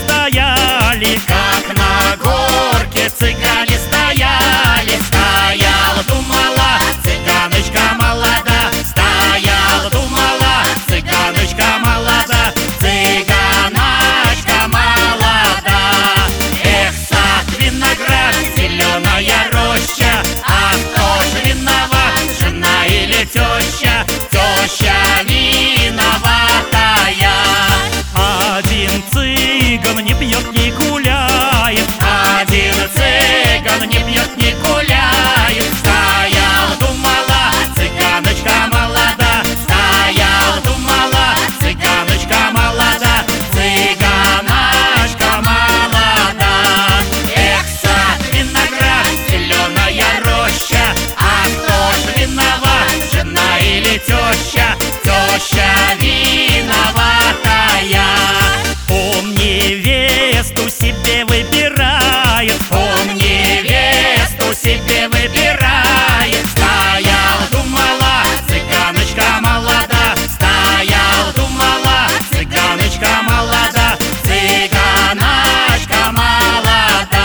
стояли, как на горке цыгане стояли. Стояла, думала, цыганочка молода. Стояла, думала, цыганочка молода. Цыганочка молода. Эх, сад, виноград, зеленая роща. А кто ж виноват, жена или теща? Теща виноватая. один цыган не пьет, не гуляет, Один цыган не пьет, не гуляет. Стояла, думала, цыганочка молода. Стояла, думала, цыганочка молода. Цыганочка молода. Эх, сад, виноград, зеленая роща. А кто ж виноват, жена или теща? Теща виноватая. он невесту себе выбирает, Он невесту себе выбирает. Стояла, думала, цыганочка молода. Стояла, думала, цыганочка молода. Цыганочка молода.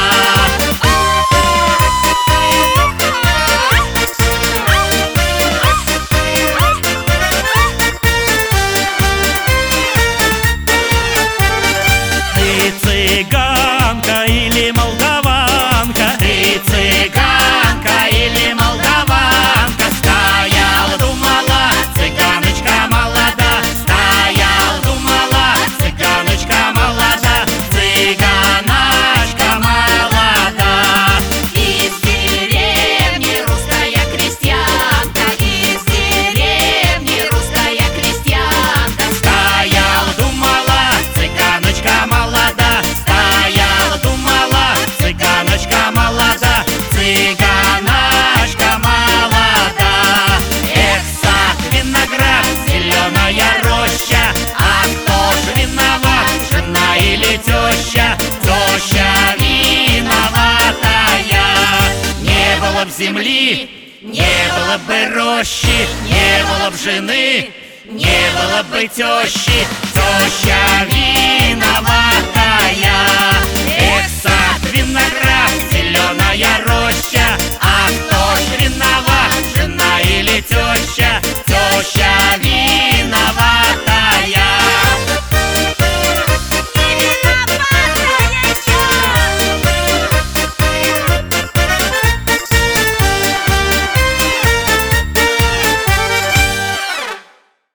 ты цыганка или молдаванка, Ты цыганка или молдаванка? Стояла, думала, цыганочка молода. Стояла, думала, цыганочка молода. Цыганочка молода. Из деревни русская крестьянка. Из деревни русская крестьянка. Стояла, думала, цыганочка молода. Стояла, думала, цыганочка молода. Цыганочка молода. Эх, сад, виноград, зеленая роща. А кто ж виноват, жена или теща? Теща виноватая. Не было б земли, не было бы рощи. Не было б жены, не было бы тещи. Теща виновата.